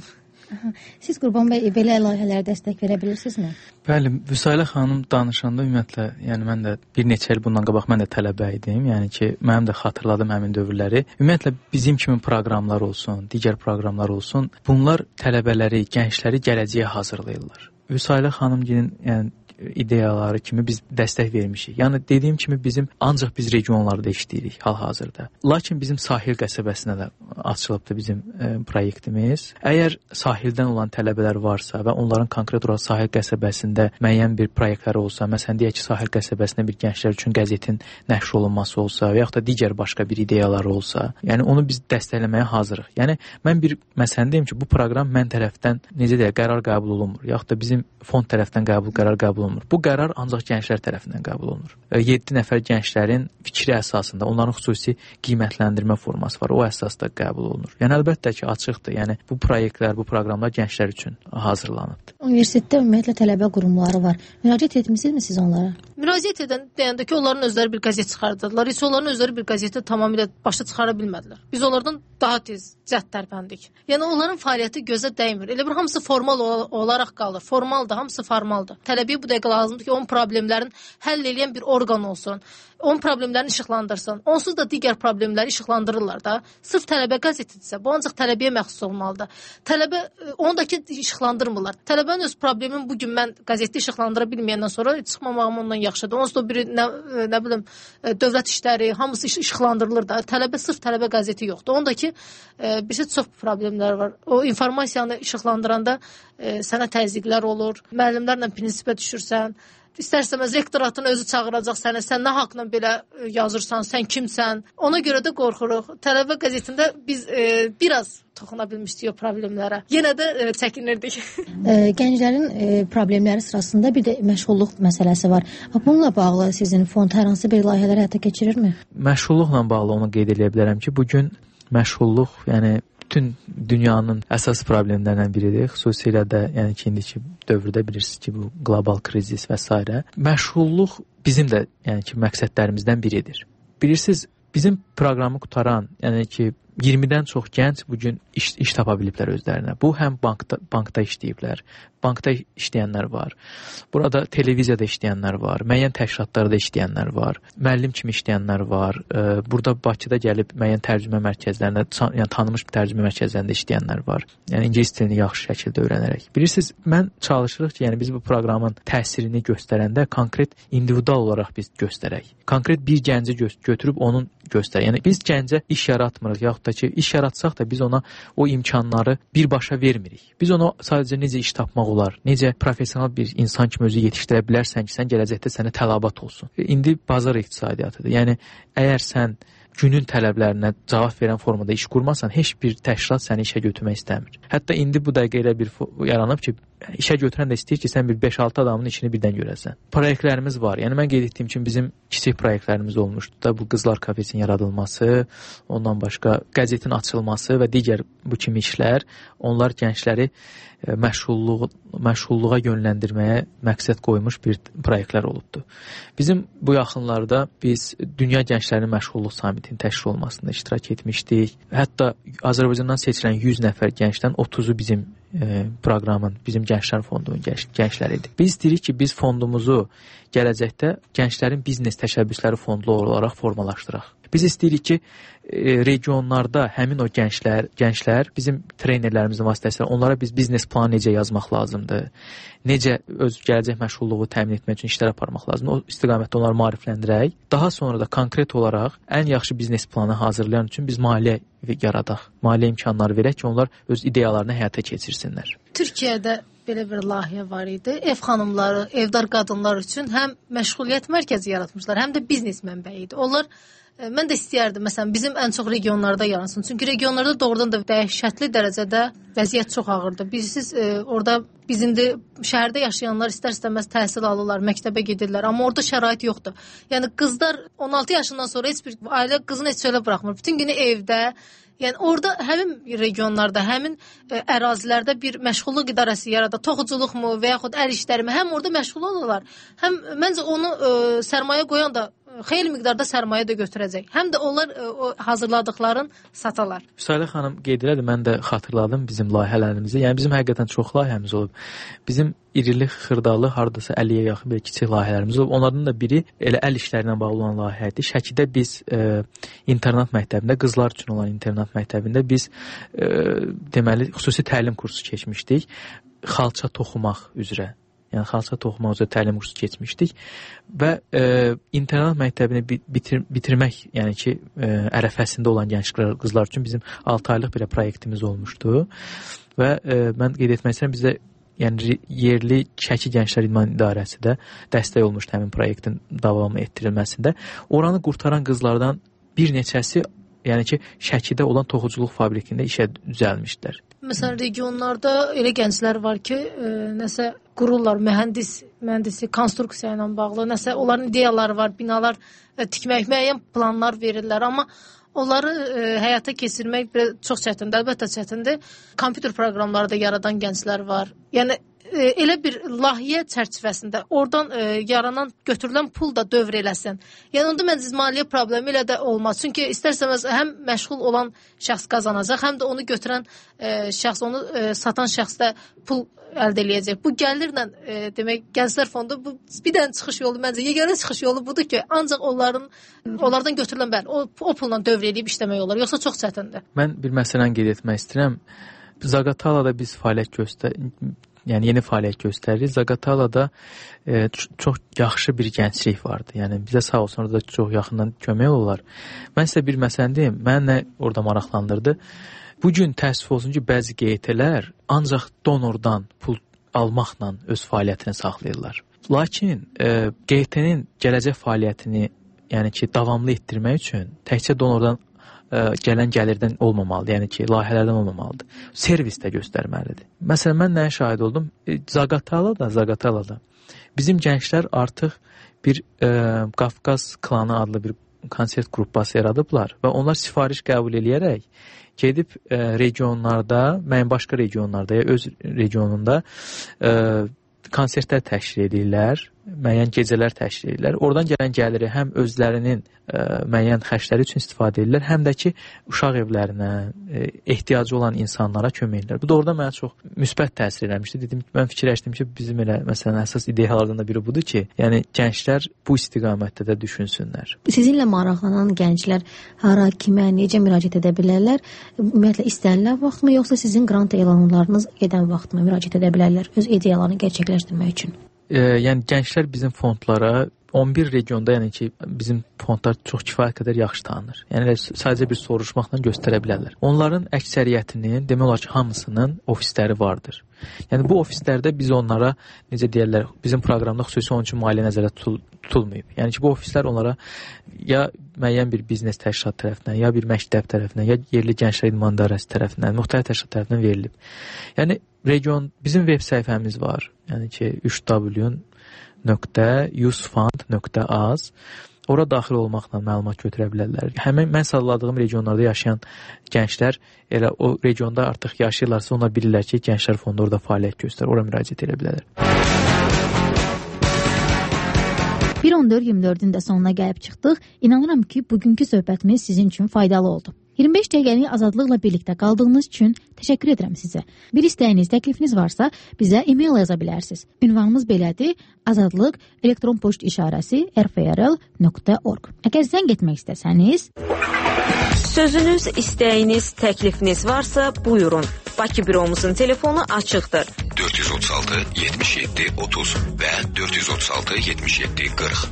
Siz Qurban bəy belə layihələrə dəstək verə bilirsinizmi? Bəli, Vüsailə xanım danışanda ümumiyyətlə, yəni mən də bir neçə il bundan qabaq mən də tələbə idim. Yəni ki, mənim də xatırladım həmin dövrləri. Ümumiyyətlə bizim kimi proqramlar olsun, digər proqramlar olsun, bunlar tələbələri, gəncləri gələcəyə hazırlayırlar. Vüsailə xanımgilin yəni ideyaları kimi biz dəstək vermişik. Yəni dediyim kimi bizim ancaq biz regionlarda işləyirik hal-hazırda. Lakin bizim sahil qəsəbəsinə də açılıbdı bizim proyektimiz. Əgər sahildən olan tələbələr varsa və onların konkret olaraq sahil qəsəbəsində müəyyən bir proyektləri olsa, məsələn deyək ki, sahil qəsəbəsində bir gənclər üçün qəzetin nəşr olunması olsa və yaxud da digər başqa bir ideyaları olsa, yəni onu biz dəstəkləməyə hazırıq. Yəni mən bir məsələn deyim ki, bu proqram mən tərəfdən necə deyək, qərar qəbul olunmur, yaxud da bizim fond tərəfdən qərar qəbul olunmur. Bu qərar ancaq gənclər tərəfindən qəbul olunur. 7 nəfər gənclərin fikri əsasında, onların xüsusi qiymətləndirmə forması var, o əsasda qəbul olunur. Yəni əlbəttə ki, açıqdır. Yəni bu proyektlər, bu proqramlar gənclər üçün hazırlanıb. Universitetdə ümumiyyətlə tələbə qurumları var. Müraciət etmisinizmi siz onlara? Müraciət edən deyəndə ki, onların özləri bir qəzet çıxardılar. Heç onların özləri bir qəzeti tamamilə başa çıxara bilmədilər. Biz onlardan daha tez cəhd tərpəndik. Yəni onların fəaliyyəti gözə dəymir. Elə bir hamısı formal olaraq qalır. Formaldır, hamısı formaldır. Tələbəyə bu dəqiqə lazımdır ki, onun problemlərin həll edən bir orqan olsun. Onun problemlərini işıqlandırsın. Onsuz da digər problemləri işıqlandırırlar da. Sırf tələbə qəzetidirsə, bu ancaq tələbəyə məxsus olmalıdır. Tələbə ondakı işıqlandırmırlar. Tələbənin öz problemini bu gün mən qəzetdə işıqlandıra bilməyəndən sonra çıxmamağım ondan yaxşıdır. Onsuz da bir nə bilim dövlət işləri hamısı işıqlandırılır da. Tələbə sırf tələbə qəzeti yoxdur. Ondakı bir çox problemlər var. O informasiyanı işıqlandıranda sənə təzyiqlər olur. Müəllimlərlə prinsipə düşürsən. İstərsəməz rektoratın özü çağıracaq səni. Sən nə haqqla belə yazırsan, sən kimsən? Ona görə də qorxuruq. Tələbə qəzetində biz biraz toxuna bilmişdik o problemlərə. Yenə də çəkinirdik. Gənclərin problemləri sırasında bir də məşğulluq məsələsi var. Bununla bağlı sizin fond hər hansı bir layihələr həyata keçirirmi? Məşğulluqla bağlı onu qeyd edə bilərəm ki, bu gün məşğulluq, yəni bütün dünyanın əsas problemlərindən biridir. Xüsusilə də yəni ki, indiki dövrdə bilirsiniz ki, bu qlobal krizis və s. Məşğulluq bizim də yəni ki, məqsədlərimizdən biridir. Bilirsiniz, bizim proqramı qutaran, yəni ki, 20-dən çox gənc bu gün iş tapa biliblər özlərinə. Bu həm bankda işləyiblər, bankda işləyənlər var. Burada televiziyada işləyənlər var, müəyyən təşkilatlarda işləyənlər var, müəllim kimi işləyənlər var. Burada Bakıda gəlib müəyyən tərcümə mərkəzlərində, yəni tanınmış tərcümə mərkəzlərində işləyənlər var. Yəni ingilis dilini yaxşı şəkildə öyrənərək. Bilirsiniz, mən çalışırıq ki, yəni biz bu proqramın təsirini göstərəndə konkret individual olaraq biz göstərək. Konkret bir gənci götürüb onun göstər. Yəni biz gəncə iş yaratmırıq, yaxud da ki, iş yaratsaq da biz ona o imkanları birbaşa vermirik. Biz ona sadəcə necə iş tapmaq olar, necə professional bir insan kimi özü yetişdirə bilərsən ki, sən gələcəkdə sənə tələbat olsun. İndi bazar iqtisadiyyatıdır. Yəni əgər sən günün tələblərinə cavab verən formada iş qurmasan, heç bir təşkilat səni işə götürmək istəmir. Hətta indi bu dəqiqə elə bir yaranıb ki, işə götürən də istəyir ki, sən bir 5-6 adamın işini birdən görəsən. Proyektlərimiz var. Yəni mən qeyd etdiyim kimi bizim kiçik proyektlərimiz olmuşdu da, bu Qızlar Kafesinin yaradılması, ondan başqa qəzetin açılması və digər bu kimi işlər, onlar gəncləri məşğulluğa yönləndirməyə məqsəd qoymuş bir proyektlər olubdu. Bizim bu yaxınlarda biz Dünya Gənclərinin Məşğulluq Samitinin təşkil olmasında iştirak etmişdik. Hətta Azərbaycandan seçilən 100 nəfər gəncdən 30-u bizim proqramın, bizim Gənclər Fondunun gəncləridir. Biz istəyirik ki, biz fondumuzu gələcəkdə gənclərin biznes təşəbbüsləri fondlu olaraq formalaşdıraq. Biz istəyirik ki, regionlarda həmin o gənclər bizim trenerlərimizin vasitəsilə onlara biz biznes planı necə yazmaq lazımdır, necə öz gələcək məşğulluğu təmin etmək üçün işlər aparmaq lazımdır, o istiqamətdə onları maarifləndirək. Daha sonra da konkret olaraq ən yaxşı biznes planı hazırlayan üçün biz maliyyə yaradaq, maliyyə imkanları verək ki, onlar öz ideyalarını həyata keçirsinlər. Türkiyədə belə bir layihə var idi. Ev xanımları, evdar qadınlar üçün həm məşğuliyyət mərkəzi yaratmışlar, həm də biznes mənbəyi idi. Onlar mən də istəyərdim, məsələn, bizim ən çox regionlarda yaransın. Çünki regionlarda doğrudan da dəhşətli dərəcədə vəziyyət çox ağırdır. Bilirsiniz, orada biz indi şəhərdə yaşayanlar istər-istəməz təhsil alırlar, məktəbə gedirlər, amma orada şərait yoxdur. Yəni qızlar 16 yaşından sonra heç bir ailə qızını heç çölə buraxmır. Bütün günü evdə. Yəni orada həmin regionlarda, həmin ərazilərdə bir məşğulluq idarəsi yarada, toxuculuqmu və yaxud əl işlərimi həm orada məşğul olurlar. Həm məncə onu sərmayə qoyan da xeyli miqdarda sərmayə də götürəcək. Həm də onlar hazırladıqların satalar. Müsahilə xanım qeyd elədi, mən də xatırladım bizim layihələrimizi. Yəni bizim həqiqətən çox layihəmiz olub. Bizim irili, xırdalı, hardasa 50-yə yaxın bir kiçik layihələrimiz olub. Onlardan da biri elə əl işlərinə bağlı olan layihədir. Şəkidə biz internat məktəbində, qızlar üçün olan internat məktəbində biz deməli xüsusi təlim kursu keçmişdik. Xalça toxumaq üzrə. Yəni xalça toxumaq üzrə təlim kursu keçmişdik və internat məktəbini bitirmək, yəni ki, ərəfəsində olan gənc qızlar üçün bizim 6 aylıq bir proyektimiz olmuşdu və mən qeyd etmək istəyirəm, bizdə yəni yerli Şəki Gənclər İdman İdarəsi də dəstək olmuşdu həmin proyektin davamı etdirilməsində. Oranı qurtaran qızlardan bir neçəsi, yəni ki, Şəkidə olan toxuculuq fabrikində işə düzəlmişdilər. Məsələn, regionlarda elə gənclər var ki, nəsə qururlar, mühəndisi, konstruksiya ilə bağlı, nəsə onların ideyaları var, binalar tikmək, müəyyən planlar verirlər, amma onları həyata keçirmək çox çətindir, əlbəttə çətindir. Kompüter proqramları da yaradan gənclər var. Yəni elə bir layihə çərçivəsində oradan yaranan, götürülən pul da dövr eləsin. Yəni onda məncə maliyyə problemi elə də olmaz. Çünki istərsəməz həm məşğul olan şəxs qazanacaq, həm də onu götürən şəxs, onu satan şəxs də pul əldə eləyəcək. Bu gəlirlə demək Gənclər Fondu bu bir dənə çıxış yolu, məncə yeganə çıxış yolu budur ki, ancaq onlardan götürülən bəli, o pulla dövr eləyib işləmək olar. Yoxsa çox çətindir. Mən bir məsələni qeyd etmək istəyirəm. Zaqatalada biz yeni fəaliyyət göstəririk. Zaqatalada çox yaxşı bir gənclik vardı. Yəni bizə sağ olsun orada çox yaxından kömək olurlar. Mən sizə bir məsələni deyim, mənə orada maraqlandırdı. Bu gün təəssüf olsun ki, bəzi QT-lər ancaq donordan pul almaqla öz fəaliyyətini saxlayırlar. Lakin QT-nin gələcək fəaliyyətini, yəni ki, davamlı etdirmək üçün təkcə donordan gələn gəlirdən olmamalıdır, yəni ki, layihələrdən olmamalıdır. Servis də göstərməlidir. Məsələn, mən nəyə şahid oldum? Zaqatalada bizim gənclər artıq bir Qafqaz klanı adlı bir konsert qrupası yaradıblar və onlar sifariş qəbul eləyərək gedib regionlarda, başqa regionlarda, öz regionunda konsertlər təşkil edirlər, müəyyən gecələr təşkil edirlər. Oradan gələn gəliri həm özlərinin müəyyən xərcləri üçün istifadə edirlər, həm də ki, uşaq evlərinə, ehtiyacı olan insanlara kömək edirlər. Bu da orada mənə çox müsbət təsir eləmişdi. Dedim, mən fikirləşdim ki, bizim elə məsələn əsas ideyalardan da biri budur ki, yəni gənclər bu istiqamətdə də düşünsünlər. Sizinlə maraqlanan gənclər hara, kimə, necə müraciət edə bilərlər? Ümumiyyətlə istənilən vaxtmı, yoxsa sizin qrant elanlarınız gedən vaxtmı müraciət edə bilərlər öz ideyalarını gerçəkləşdirmək üçün? Yəni gənclər bizim fondlara 11 regionda, yəni ki, bizim fondlar çox kifayət qədər yaxşı tanınır. Yəni sadəcə bir soruşmaqla göstərə bilərlər. Onların əksəriyyətinin, demək olar ki, hamısının ofisləri vardır. Yəni bu ofislərdə biz onlara, necə deyirlər, bizim proqramda xüsusi onun üçün maliyyə nəzərdə tutulmayıb. Yəni ki, bu ofislər onlara ya müəyyən bir biznes təşkilat tərəfindən, ya bir məktəb tərəfindən, ya yerli Gənclər İdman İdarəsi tərəfindən, müxtəlif təşkilat tərəfindən verilib. Yəni bizim veb səhifəmiz var. Yəni ki, 3w.usfund.az. Ora daxil olmaqla məlumat götürə bilərlər. Həmin mən sağladığım regionlarda yaşayan gənclər elə o regionda artıq yaşayırlarsa, onlar bilirlər ki, Gənclər Fondu orada fəaliyyət göstərir. Ora müraciət edə bilərlər. 1.14.24-ün də sonuna gəlib çıxdıq. İnanıram ki, bugünkü söhbətimiz sizin üçün faydalı oldu. 25 dəqiqəlik azadlıqla birlikdə qaldığınız üçün Təşəkkür edirəm sizə. Bir istəyiniz, təklifiniz varsa bizə e-mail yaza bilərsiniz. Ünvanımız belədir: azadlıq elektron poçt işarəsi rfrl.org. Əgər zəng etmək istəsəniz, sözünüz, istəyiniz, təklifiniz varsa buyurun. Bakı büromuzun telefonu açıqdır. 436 77 30 və 436 77 40.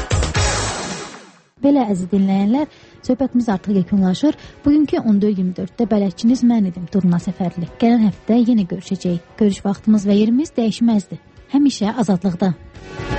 Belə əziz dinləyənlər, söhbətimiz artıq yekunlaşır. Bugünkü 14-24-də bələdçiniz mən idim, Durna Səfərli. Gələn həftə yenə görüşəcəyik. Görüş vaxtımız və yerimiz dəyişməzdir. Həmişə azadlıqda.